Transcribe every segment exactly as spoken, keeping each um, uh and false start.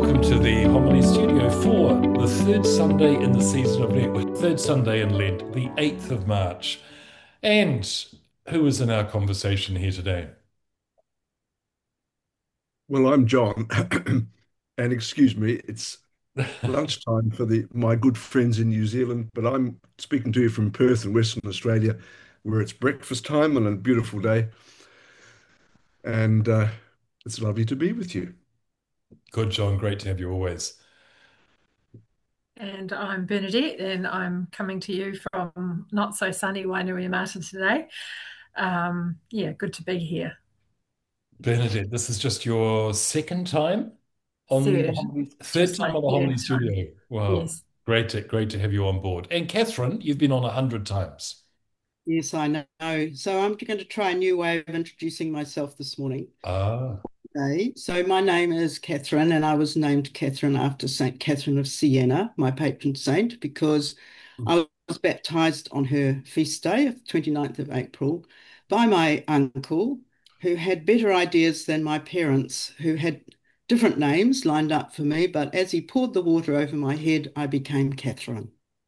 welcome to the Homily Studio for the third Sunday in the season of Lent, third Sunday in Lent, the eighth of March. And who is in our conversation here today? Well, I'm John, and excuse me, it's lunchtime for the my good friends in New Zealand, but I'm speaking to you from Perth in Western Australia, where it's breakfast time on a beautiful day, and uh, it's lovely to be with you. Good, John. Great to have you always. And I'm Bernadette, and I'm coming to you from not so sunny Wainuiomata today. Um, yeah, good to be here. Bernadette, this is just your second time on the Third, Homily, third just time my on the Homily third time. Studio. Wow. Yes. Great to, great to have you on board. And Catherine, you've been on a hundred times. Yes, I know. So I'm going to try a new way of introducing myself this morning. Ah, Okay. So my name is Catherine, and I was named Catherine after Saint Catherine of Siena, my patron saint, because I was baptized on her feast day of twenty-ninth of April by my uncle, who had better ideas than my parents, who had different names lined up for me. But as he poured the water over my head, I became Catherine.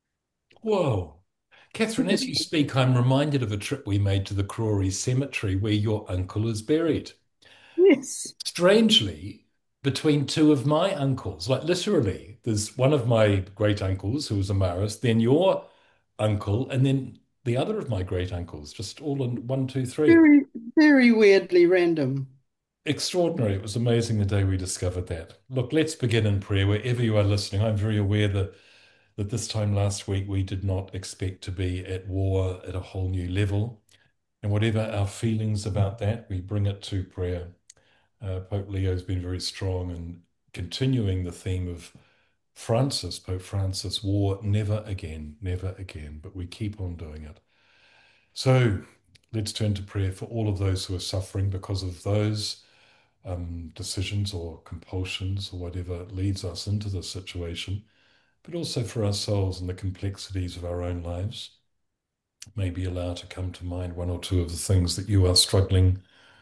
whoa. Catherine, as you speak, I'm reminded of a trip we made to the Crawley Cemetery where your uncle is buried. Yes. Strangely, between two of my uncles, like literally, there's one of my great uncles who was a Maris, then your uncle, and then the other of my great uncles, just all in one, two, three. Very, very weirdly random. Extraordinary. It was amazing the day we discovered that. Look, let's begin in prayer wherever you are listening. I'm very aware that, that this time last week we did not expect to be at war at a whole new level. And whatever our feelings about that, we bring it to prayer. Uh, Pope Leo has been very strong in continuing the theme of Francis, Pope Francis, war never again, never again, but we keep on doing it. So let's turn to prayer for all of those who are suffering because of those um, decisions or compulsions or whatever leads us into this situation, but also for ourselves and the complexities of our own lives. Maybe allow to come to mind one or two of the things that you are struggling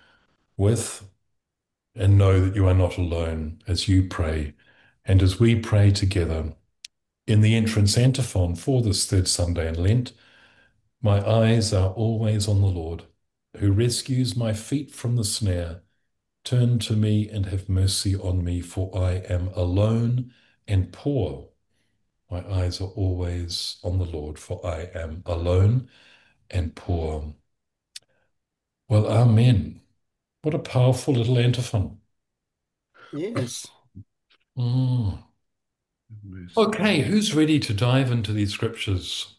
with, and know that you are not alone as you pray and as we pray together in the entrance antiphon for this third Sunday in Lent. My eyes are always on the Lord, who rescues my feet from the snare. Turn to me and have mercy on me, for I am alone and poor. My eyes are always on the Lord, for I am alone and poor. Well, amen. What a powerful little antiphon. Yes. Mm. Mercy. Okay, who's ready to dive into these scriptures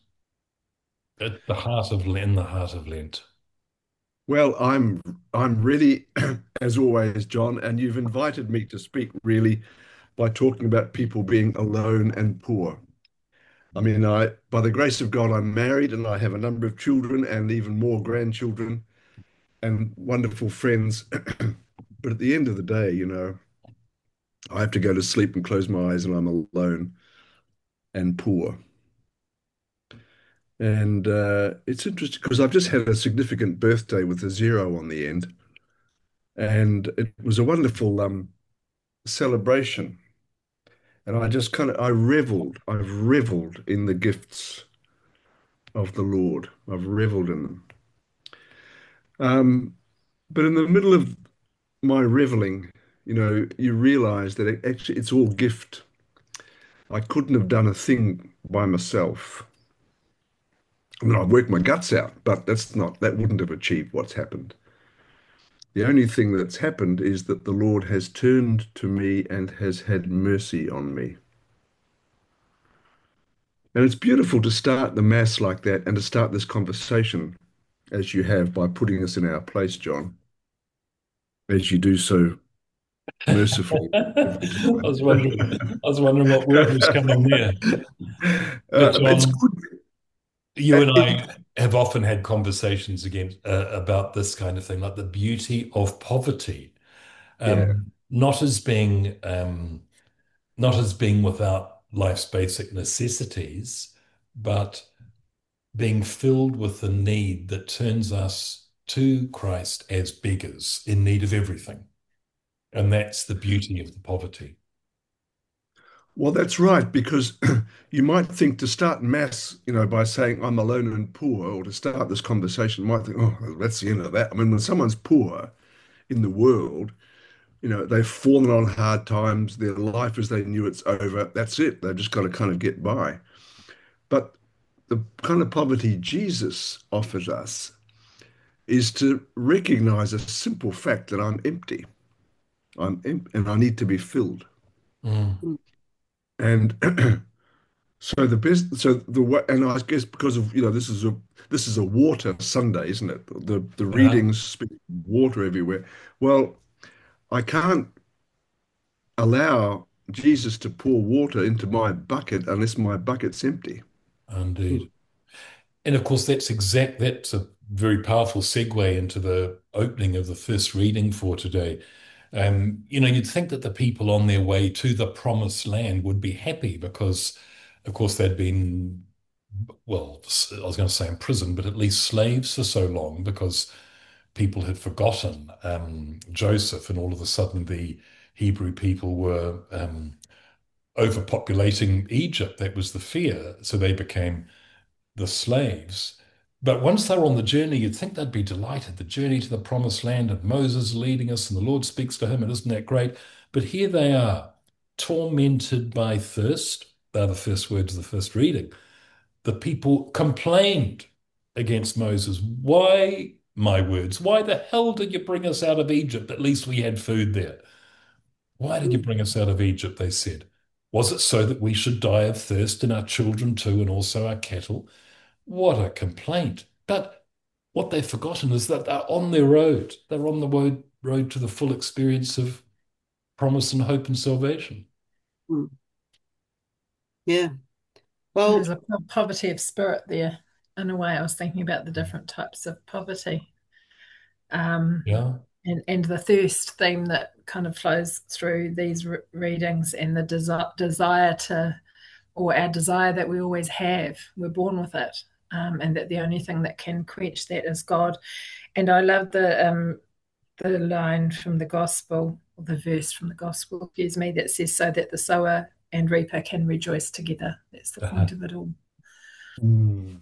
at the heart of in the heart of Lent? Well, I'm I'm ready as always, John, and you've invited me to speak really by talking about people being alone and poor. I mean, I by the grace of God, I'm married and I have a number of children and even more grandchildren and wonderful friends. But at the end of the day, you know, I have to go to sleep and close my eyes and I'm alone and poor. And uh, it's interesting because I've just had a significant birthday with a zero on the end. And it was a wonderful um, celebration. And I just kind of, I reveled, I've reveled in the gifts of the Lord. I've reveled in them. Um, but in the middle of my reveling, you know, you realize that it actually it's all gift. I couldn't have done a thing by myself. I mean, I've worked my guts out, but that's not, that wouldn't have achieved what's happened. The only thing that's happened is that the Lord has turned to me and has had mercy on me. And it's beautiful to start the Mass like that and to start this conversation as you have by putting us in our place, John, as you do so mercifully I every was wondering, time. I was wondering what word was coming there. But Uh, it's John, good. you Uh, and It, I have often had conversations again uh, about this kind of thing, like the beauty of poverty, yeah, um, not as being um, not as being without life's basic necessities, but being filled with the need that turns us to Christ as beggars in need of everything. And that's the beauty of the poverty. Well, that's right, because you might think to start mass, you know, by saying I'm alone and poor, or to start this conversation, you might think, oh, that's the end of that. I mean, when someone's poor in the world, you know, they've fallen on hard times, their life as they knew it's over. That's it. They've just got to kind of get by. But the kind of poverty Jesus offers us is to recognize a simple fact that I'm empty. I'm em and I need to be filled. Mm. Mm. And so the best, so the way, and I guess because of, you know, this is a this is a water Sunday, isn't it? The the Yeah, readings speak water everywhere. Well, I can't allow Jesus to pour water into my bucket unless my bucket's empty. Mm. indeed. And of course, that's exact, that's a very powerful segue into the opening of the first reading for today. Um, you know, you'd think that the people on their way to the promised land would be happy because, of course, they'd been, well, I was going to say in prison, but at least slaves for so long because people had forgotten um, Joseph, and all of a sudden the Hebrew people were um, overpopulating Egypt. That was the fear. So they became the slaves. But once they're on the journey, you'd think they'd be delighted. The journey to the promised land, and Moses leading us, and the Lord speaks to him, and isn't that great? But here they are, tormented by thirst. They're the first words of the first reading. The people complained against Moses. Why, my words, why the hell did you bring us out of Egypt? At least we had food there. Why did you Mm. bring us out of Egypt? They said. Was it so that we should die of thirst, and our children too, and also our cattle? What a complaint. But what they've forgotten is that they're on their road. They're on the road, road to the full experience of promise and hope and salvation. Mm. Yeah. Well, There's a po- poverty of spirit there. In a way, I was thinking about the different types of poverty. Um, Yeah. and, and the thirst theme that kind of flows through these re- readings, and the desi- desire to, or our desire that we always have, we're born with it, um, and that the only thing that can quench that is God. And I love the um, the line from the gospel, or the verse from the gospel, excuse me, that says, so that the sower and reaper can rejoice together. That's the Uh-huh. point of it all. Mm,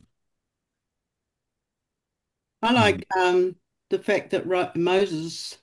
I mm, like um, the fact that Ro- Moses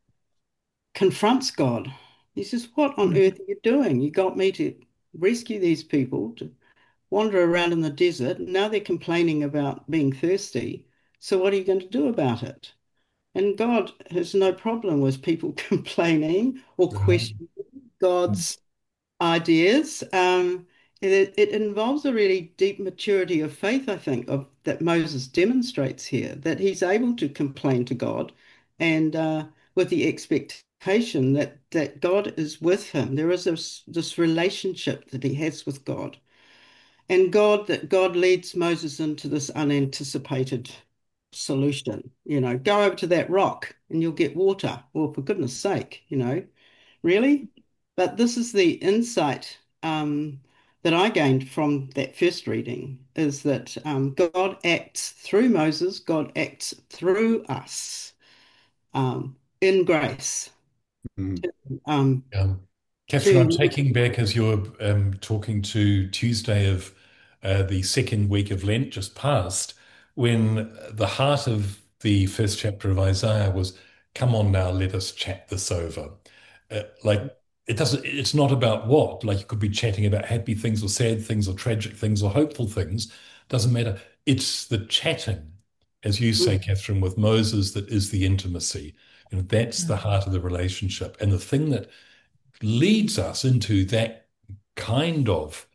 confronts God. He says, what on Mm. earth are you doing? You got me to rescue these people, to wander around in the desert. Now they're complaining about being thirsty. So what are you going to do about it? And God has no problem with people complaining or Yeah. questioning God's ideas. Um, it, it involves a really deep maturity of faith, I think, of that Moses demonstrates here, that he's able to complain to God, and uh, with the expectation that that God is with him. There is this, this relationship that he has with God, and God that God leads Moses into this unanticipated solution. You know, go over to that rock and you'll get water. Well, for goodness sake, you know. Really? But this is the insight um, that I gained from that first reading is that um, God acts through Moses, God acts through us um, in grace. mm. Um, Um, Catherine, I'm to taking back as you're um, talking to Tuesday of uh, the second week of Lent just passed, when the heart of the first chapter of Isaiah was, come on now, let us chat this over. Uh, like, it doesn't, it's not about what, like you could be chatting about happy things or sad things or tragic things or hopeful things, doesn't matter. It's the chatting, as you say, Catherine, with Moses, that is the intimacy. You know, that's the Mm. heart of the relationship. And the thing that leads us into that kind of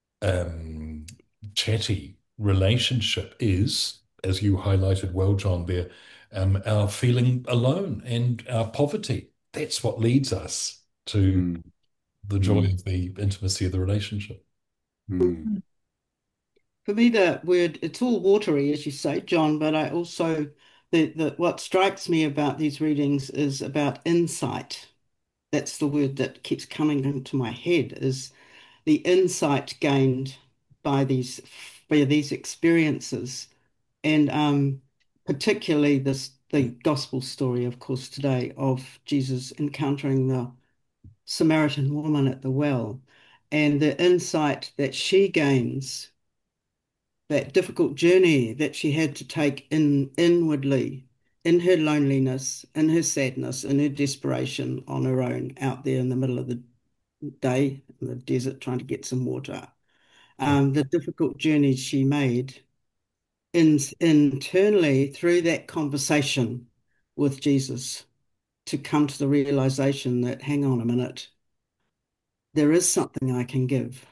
um, chatty relationship is, as you highlighted well, John, there, um, our feeling alone and our poverty. That's what leads us to Mm, the joy mm, of the intimacy of the relationship. mm, Mm. For me, the word, it's all watery, as you say, John, but I also, the, the what strikes me about these readings is about insight. That's the word that keeps coming into my head, is the insight gained by these by these experiences, and um, particularly this the gospel story, of course, today of Jesus encountering the Samaritan woman at the well. and the insight that she gains, that difficult journey that she had to take in inwardly, in her loneliness, in her sadness, in her desperation on her own out there in the middle of the day in the desert trying to get some water. Um, the difficult journey she made in, internally through that conversation with Jesus to come to the realization that, hang on a minute, there is something I can give.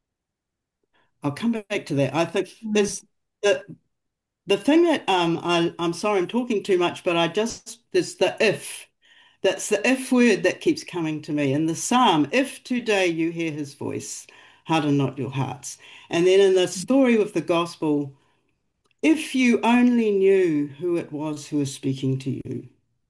I'll come back to that. I think there's the the thing that um I I'm sorry I'm talking too much, but I just there's the if. That's the if word that keeps coming to me in the psalm. If today you hear his voice, harden not your hearts. And then in the story with the gospel, if you only knew who it was who was speaking to you.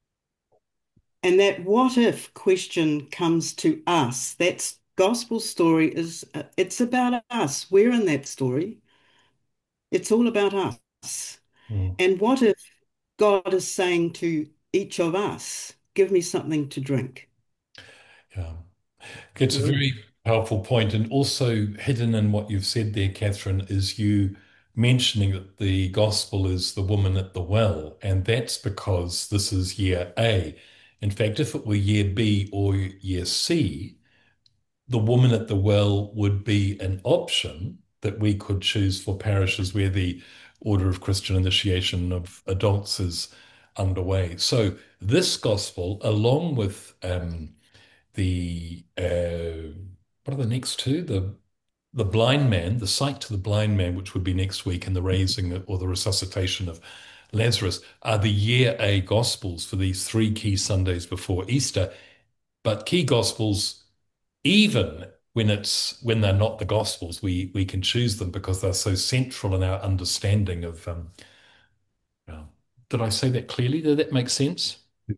And that what if question comes to us. That gospel story is, uh, it's about us. We're in that story. It's all about us. Mm. And what if God is saying to each of us, give me something to drink? Yeah. It's a very powerful point, and also hidden in what you've said there, Catherine, is you mentioning that the gospel is the woman at the well, and that's because this is year A. In fact, if it were year B or year C, the woman at the well would be an option that we could choose for parishes where the Order of Christian Initiation of Adults is underway. So this gospel, along with um, the uh, what are the next two? The the blind man, the sight to the blind man, which would be next week, and the raising or the resuscitation of Lazarus, are the year A gospels for these three key Sundays before Easter. But key gospels, even when it's when they're not the gospels, we we can choose them because they're so central in our understanding of. Um, well, did I say that clearly? Did that make sense?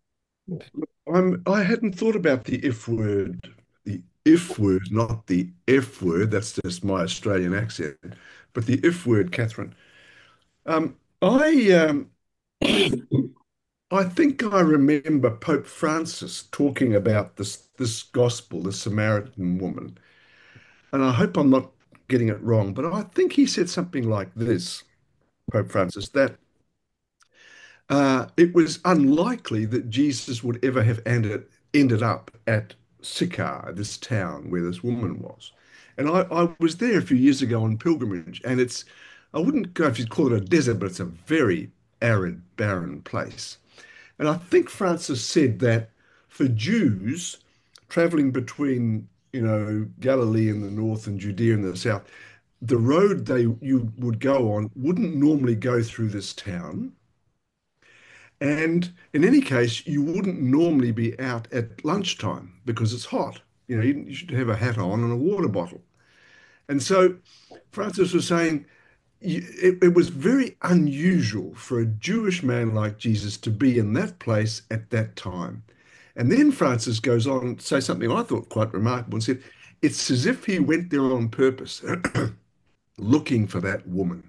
I'm, I hadn't thought about the if word, the if word, not the F word. That's just my Australian accent, but the if word, Catherine. Um, I, um, I think I remember Pope Francis talking about this this gospel, the Samaritan woman, and I hope I'm not getting it wrong, but I think he said something like this, Pope Francis, that uh, it was unlikely that Jesus would ever have ended ended up at Sychar, this town where this woman was. And I, I was there a few years ago on pilgrimage, and it's, I wouldn't go if you'd call it a desert, but it's a very arid, barren place. And I think Francis said that for Jews traveling between, you know, Galilee in the north and Judea in the south, the road they you would go on wouldn't normally go through this town. And in any case, you wouldn't normally be out at lunchtime because it's hot. You know, you, you should have a hat on and a water bottle. And so Francis was saying it, it was very unusual for a Jewish man like Jesus to be in that place at that time. And then Francis goes on to say something I thought quite remarkable and said, it's as if he went there on purpose, looking for that woman,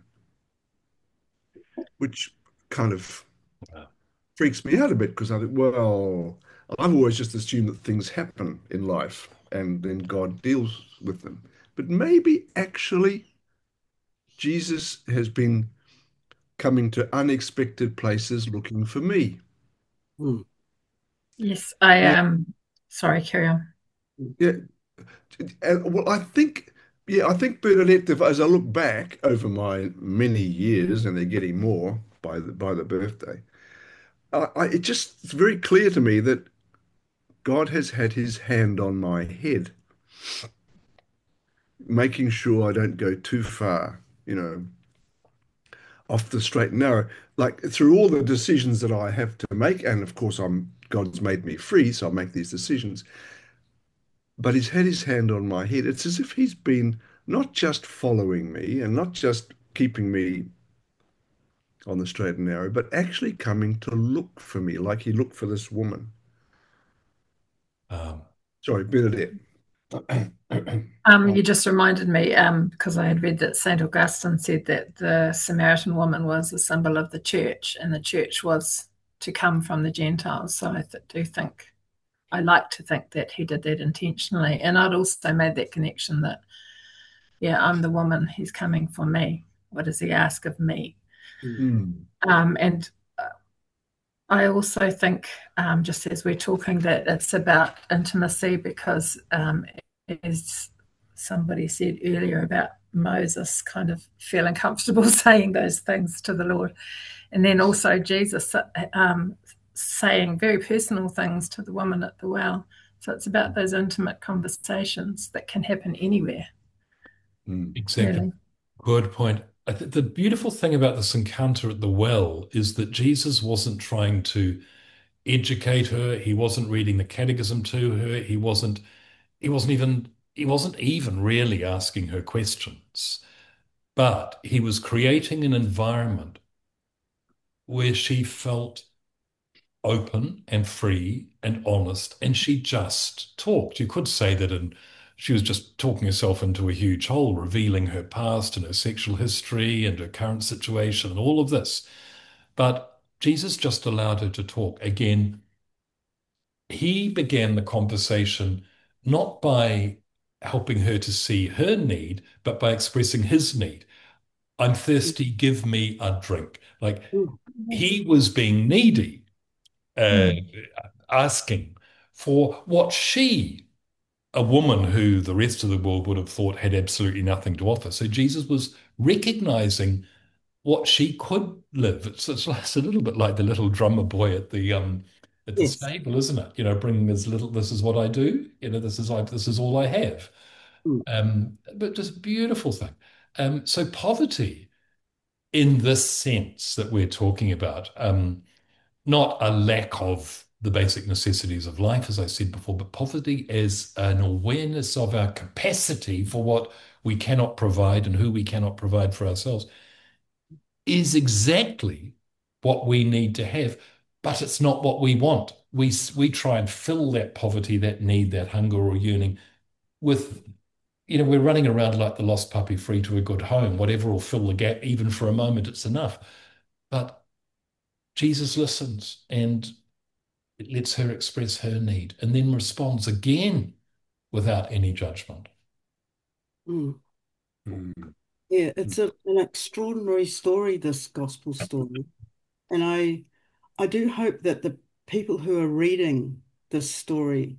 which kind of freaks me out a bit because I think, well, I've always just assumed that things happen in life and then God deals with them. But maybe actually Jesus has been coming to unexpected places looking for me. Hmm. Yes, I Yeah. um sorry, carry on. Yeah. And, well, I think, yeah, I think Bernadette, if- as I look back over my many years, and they're getting more by the by the birthday, I, I, it just it's very clear to me that God has had his hand on my head, making sure I don't go too far, you know, off the straight and narrow. Like through all the decisions that I have to make, and of course I'm God's made me free, so I make these decisions. But he's had his hand on my head. It's as if he's been not just following me and not just keeping me on the straight and narrow, but actually coming to look for me, like he looked for this woman. Um, Sorry, Bernadette. Um, you just reminded me, um, because I had read that Saint Augustine said that the Samaritan woman was a symbol of the church, and the church was to come from the Gentiles. So I th do think I like to think that he did that intentionally. And I'd also made that connection that, yeah, I'm the woman, he's coming for me. What does he ask of me? Mm. Um, and I also think, um, just as we're talking, that it's about intimacy because, um, as somebody said earlier about Moses kind of feeling comfortable saying those things to the Lord, and then also Jesus um, saying very personal things to the woman at the well. So it's about those intimate conversations that can happen anywhere, Mm. Exactly. really. Good point. I th the beautiful thing about this encounter at the well is that Jesus wasn't trying to educate her. He wasn't reading the catechism to her. He wasn't, he wasn't even, he wasn't even really asking her questions. But he was creating an environment where she felt open and free and honest, and she just talked. You could say that, and she was just talking herself into a huge hole, revealing her past and her sexual history and her current situation and all of this. But Jesus just allowed her to talk. Again, he began the conversation not by helping her to see her need, but by expressing his need. I'm thirsty, give me a drink. Like Mm. Yes. he was being needy, uh, Mm. asking for what she, a woman who the rest of the world would have thought had absolutely nothing to offer. So Jesus was recognizing what she could live. It's, it's, it's a little bit like the little drummer boy at the um at the Yes. stable, isn't it? You know, bringing his little. This is what I do. You know, this is I. This is all I have. Mm. Um, but just a beautiful thing. Um, so poverty, in this sense that we're talking about, um, not a lack of the basic necessities of life, as I said before, but poverty is an awareness of our capacity for what we cannot provide and who we cannot provide for ourselves, is exactly what we need to have, but it's not what we want. We, we try and fill that poverty, that need, that hunger or yearning with, you know, we're running around like the lost puppy free to a good home. Whatever will fill the gap, even for a moment, it's enough. But Jesus listens and lets her express her need and then responds again without any judgment. Mm. Mm. Yeah, it's a, an extraordinary story, this gospel story. And I I do hope that the people who are reading this story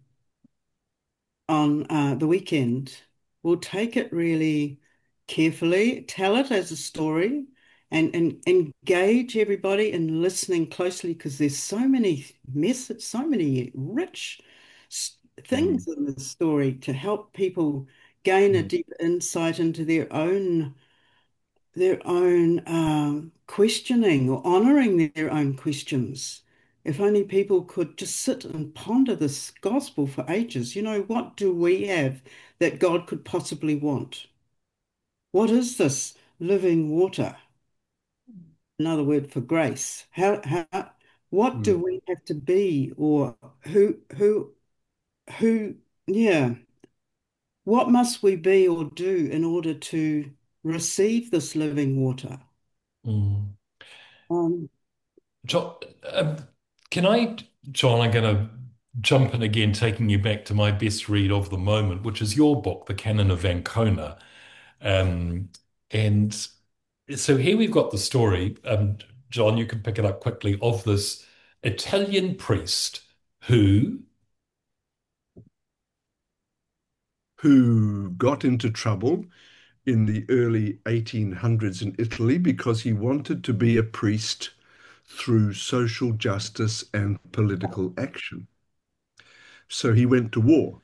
on uh, the weekend will take it really carefully, tell it as a story, and, and engage everybody in listening closely because there's so many messages, so many rich s- Mm. things in the story to help people gain a Mm. deeper insight into their own their own um, questioning or honoring their own questions. If only people could just sit and ponder this gospel for ages. You know, what do we have that God could possibly want? What is this living water? Another word for grace. How, how, what do Mm. we have to be, or who, who, who, yeah, what must we be or do in order to receive this living water? Mm. Um, John, um, can I, John, I'm going to jump in again, taking you back to my best read of the moment, which is your book, The Canon of Ancona. Um, and so here we've got the story, um, John, you can pick it up quickly, of this Italian priest who, Who got into trouble in the early eighteen hundreds in Italy because he wanted to be a priest through social justice and political action. So he went to war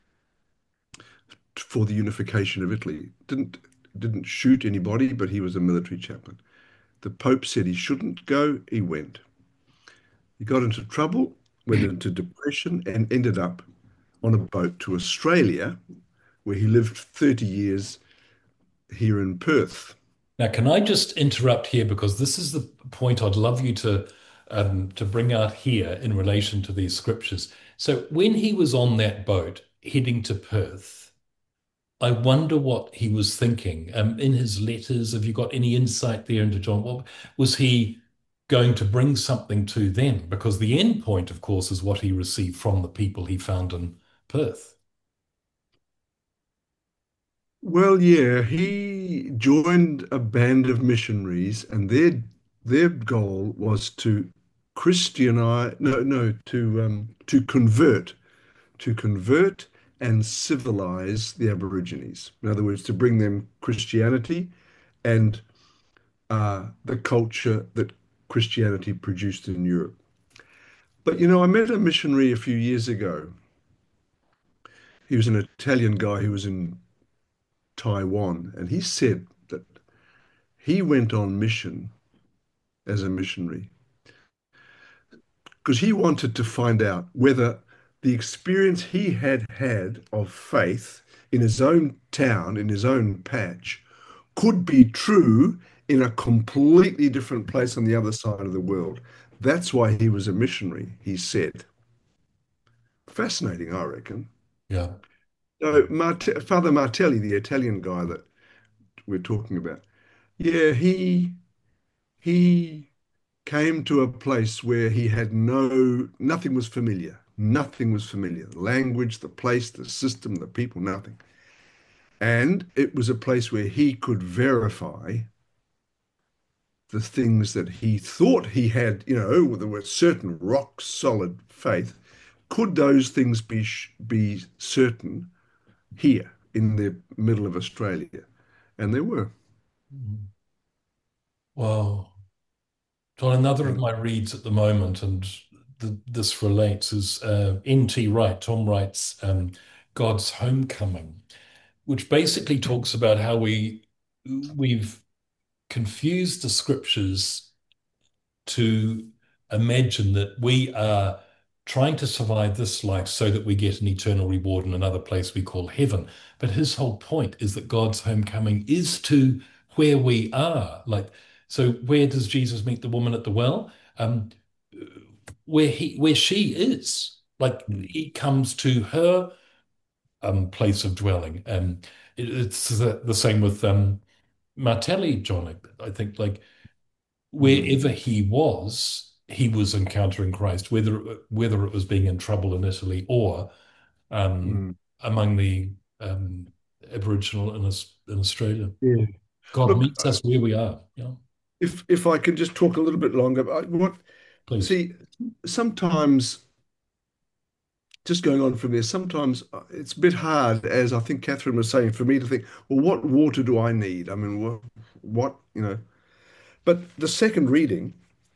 for the unification of Italy. Didn't didn't shoot anybody, but he was a military chaplain. The Pope said he shouldn't go. He went. He got into trouble, went into depression, and ended up on a boat to Australia, where he lived thirty years here in Perth. now can I just interrupt here because this is the point I'd love you to um, to bring out here in relation to these scriptures. So when he was on that boat heading to Perth, I wonder what he was thinking. Um, in his letters, have you got any insight there into John? What was he going to bring something to them? Because the end point, of course, is what he received from the people he found in Perth. Well, yeah, he joined a band of missionaries, and their their goal was to Christianize, no, no, to um, to convert, to convert and civilize the Aborigines. In other words, to bring them Christianity and uh, the culture that Christianity produced in Europe. But you know, I met a missionary a few years ago. He was an Italian guy who was in Taiwan, and he said that he went on mission as a missionary because he wanted to find out whether the experience he had had of faith in his own town, in his own patch, could be true in a completely different place on the other side of the world. That's why he was a missionary, he said. Fascinating, I reckon. Yeah. So Mart- Father Martelli, the Italian guy that we're talking about, yeah, he he came to a place where he had no, nothing was familiar. Nothing was familiar. The language, the place, the system, the people, nothing. And it was a place where he could verify the things that he thought he had, you know, there were certain rock solid faith. Could those things be be certain here in the middle of Australia? And they were. Wow. John, another of And my reads at the moment, and th this relates, is uh, N T Wright, Tom Wright's um, God's Homecoming, which basically talks about how we we've confused the scriptures to imagine that we are trying to survive this life so that we get an eternal reward in another place we call heaven. But his whole point is that God's homecoming is to where we are. Like, so where does Jesus meet the woman at the well? Um, where he, where she is. Like, he comes to her um, place of dwelling. And it, it's the, the same with um, Martelli, John. I think, like, mm, wherever he was, he was encountering Christ, whether whether it was being in trouble in Italy or um, mm, among the um, Aboriginal in, in Australia. yeah. God Look, meets us where we are. Yeah, if if I could just talk a little bit longer, I- what please. see, sometimes just going on from there, sometimes uh, it's a bit hard, as I think Catherine was saying, for me to think, well, what water do I need? I mean, what, what, you know, but the second reading,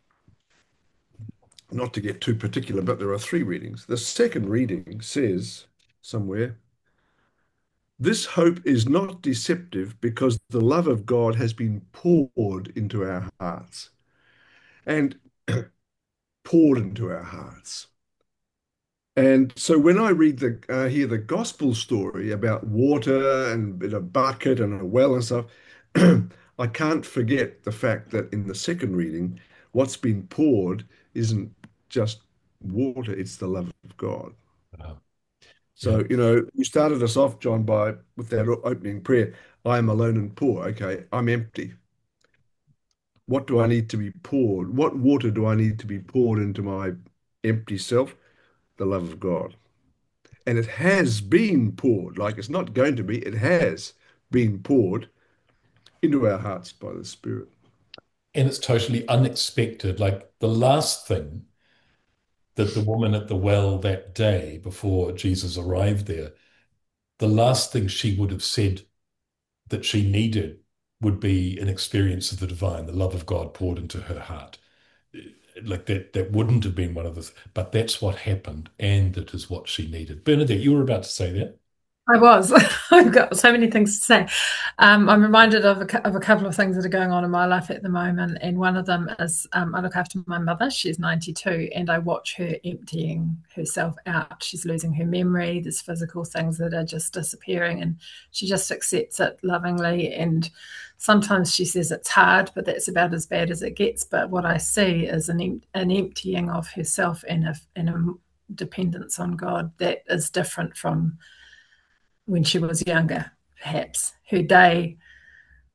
not to get too particular, but there are three readings. The second reading says somewhere, this hope is not deceptive because the love of God has been poured into our hearts and poured into our hearts. And so when I read the uh, hear the gospel story about water and in a bucket and a well and stuff, I can't forget the fact that in the second reading, what's been poured isn't just water, it's the love of God. Uh, yeah, So, you know, you started us off, John, by with that opening prayer, I am alone and poor. Okay, I'm empty. What do I need to be poured? What water do I need to be poured into my empty self? The love of God. And it has been poured, like it's not going to be, it has been poured into our hearts by the Spirit. and it's totally unexpected. Like the last thing that the woman at the well that day before Jesus arrived there, the last thing she would have said that she needed would be an experience of the divine, the love of God poured into her heart. Like that, that wouldn't have been one of the, but that's what happened, and it is what she needed. Bernadette, you were about to say that. I was. I've got so many things to say. Um, I'm reminded of a, of a couple of things that are going on in my life at the moment, and one of them is um, I look after my mother. She's ninety-two, and I watch her emptying herself out. She's losing her memory. There's physical things that are just disappearing, and she just accepts it lovingly. And sometimes she says it's hard, but that's about as bad as it gets. But what I see is an, em an emptying of herself and a, and a dependence on God that is different from when she was younger, perhaps. Her day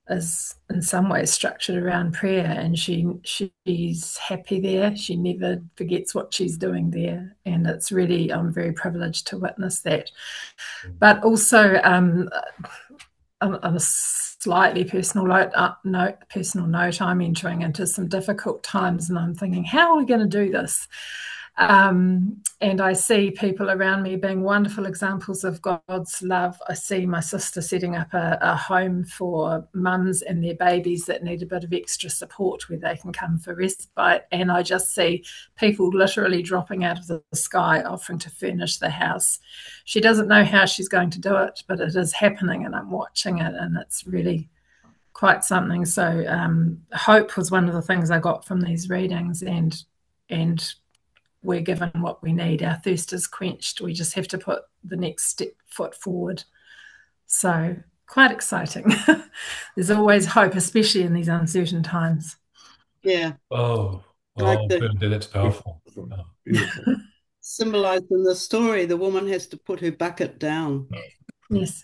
is in some ways structured around prayer, and she she's happy there. She never forgets what she's doing there, and it's really I'm very privileged to witness that. But also um, on, on a slightly personal note, uh, note, personal note, I'm entering into some difficult times, and I'm thinking, how are we going to do this? Um, and I see people around me being wonderful examples of God's love. I see my sister setting up a, a home for mums and their babies that need a bit of extra support where they can come for respite. And I just see people literally dropping out of the sky offering to furnish the house. She doesn't know how she's going to do it, but it is happening, and I'm watching it, and it's really quite something. So um, hope was one of the things I got from these readings, and and we're given what we need. Our thirst is quenched. We just have to put the next step foot forward. So quite exciting. There's always hope, especially in these uncertain times. Yeah. Oh, Like oh, the Bernadette, that's powerful. Beautiful. Oh. Beautiful. symbolized in the story, the woman has to put her bucket down. Yes.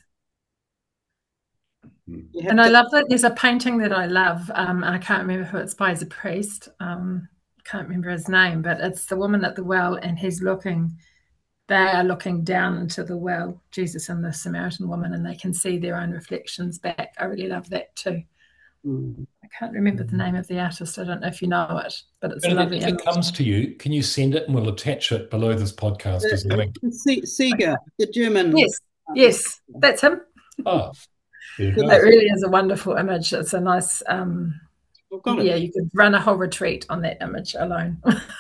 Mm. You have And I to- love that there's a painting that I love. Um, I can't remember who it's by. It's a priest. Um, can't remember his name, but it's the woman at the well, and he's looking, they are looking down into the well, Jesus and the Samaritan woman, and they can see their own reflections back. I really love that too. Mm. I can't remember the name of the artist. I don't know if you know it, but it's a Bernadette, lovely if it image. comes to you, can you send it and we'll attach it below this podcast as a link? Se- Seeger, the German. Yes, yes, that's him. Ah, there you It go. really is a wonderful image. It's a nice, um, I've got it. yeah, you could run a whole retreat on that image alone.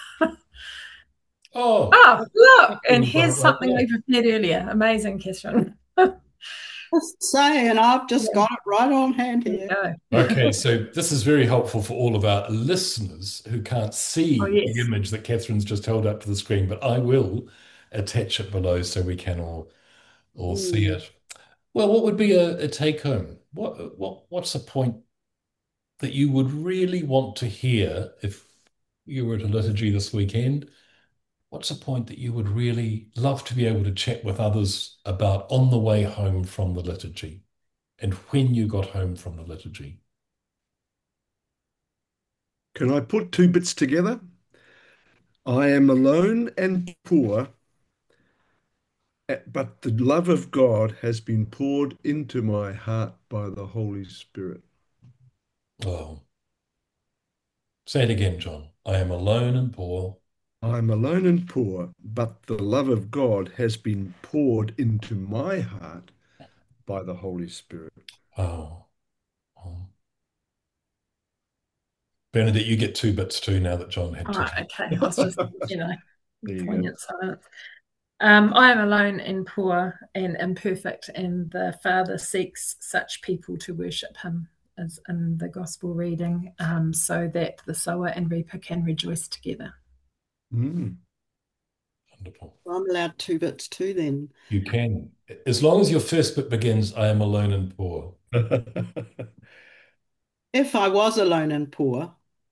Oh, Oh, look, and You've got it here's right something there. we prepared earlier. Amazing, Catherine. Just saying, I've just got it right on hand There you here. go. okay. So this is very helpful for all of our listeners who can't see Oh, yes. the image that Catherine's just held up to the screen, but I will attach it below so we can all all see Mm. it. Well, what would be a, a take home? What what what's a point that you would really want to hear if you were at a liturgy this weekend? What's a point that you would really love to be able to chat with others about on the way home from the liturgy and when you got home from the liturgy? Can I put two bits together? I am alone and poor, eh, but the love of God has been poured into my heart by the Holy Spirit. Oh, say it again, John. I am alone and poor. I'm alone and poor, but the love of God has been poured into my heart by the Holy Spirit. Oh, oh. Bernadette, you get two bits too now that John had All two. right, okay. I was just, you know, There you go. poignant silence. Um, I am alone and poor and imperfect, and the Father seeks such people to worship Him, as in the Gospel reading, um, so that the sower and reaper can rejoice together. Mm. Wonderful. I'm allowed two bits too then. You can, as long as your first bit begins, I am alone and poor. If I was alone and poor,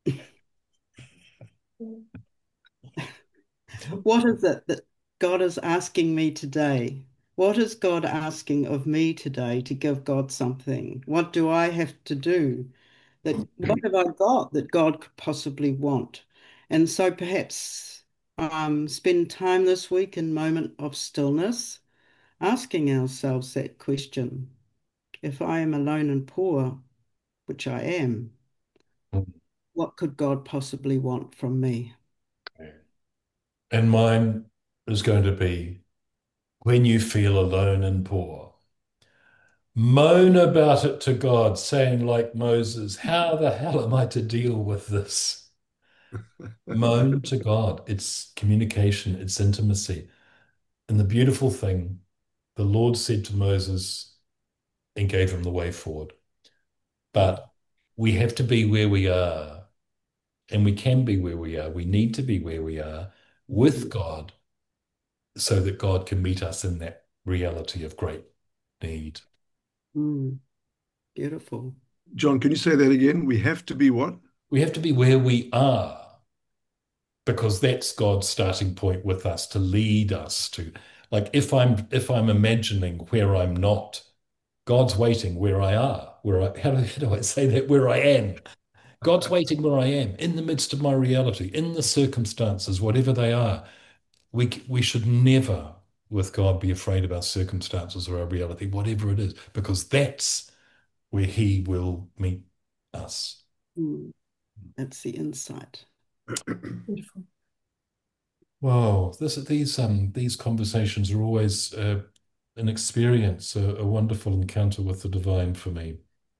what is it that God is asking me today? What is God asking of me today to give God something? What do I have to do? That what have I got that God could possibly want? And so perhaps um, spend time this week in moment of stillness, asking ourselves that question. If I am alone and poor, which I am, what could God possibly want from me? And mine is going to be when you feel alone and poor. Moan about it to God, saying, like Moses, how the hell am I to deal with this? Moan to God. It's communication, it's intimacy. And the beautiful thing, the Lord said to Moses and gave him the way forward. But we have to be where we are, and we can be where we are. We need to be where we are with God so that God can meet us in that reality of great need. Mm, beautiful. John, can you say that again? We have to be what? We have to be where we are because that's God's starting point with us to lead us to. Like if I'm if I'm imagining where I'm not, God's waiting where I are, where I, how do, how do I say that? Where I am. God's waiting where I am, in the midst of my reality, in the circumstances, whatever they are. We, we should never, with God, be afraid of our circumstances or our reality, whatever it is, because that's where He will meet us. Mm. That's the insight. Beautiful. Wow, this, these um these conversations are always uh, an experience, a, a wonderful encounter with the divine for me.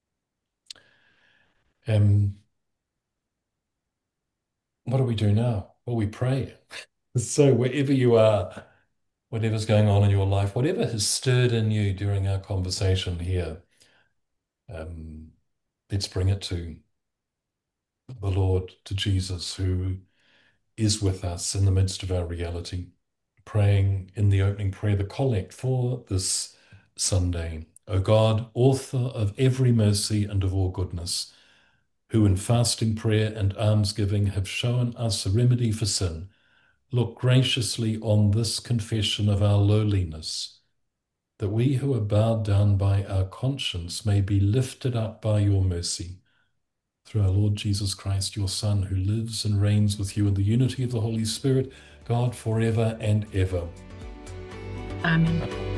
Um, what do we do now? Well, we pray. So wherever you are, whatever's going on in your life, whatever has stirred in you during our conversation here, um, let's bring it to the Lord, to Jesus, who is with us in the midst of our reality, praying in the opening prayer, the collect for this Sunday. O God, author of every mercy and of all goodness, who in fasting prayer and almsgiving have shown us a remedy for sin, look graciously on this confession of our lowliness, that we who are bowed down by our conscience may be lifted up by your mercy. Through our Lord Jesus Christ, your Son, who lives and reigns with you in the unity of the Holy Spirit, God, forever and ever. Amen.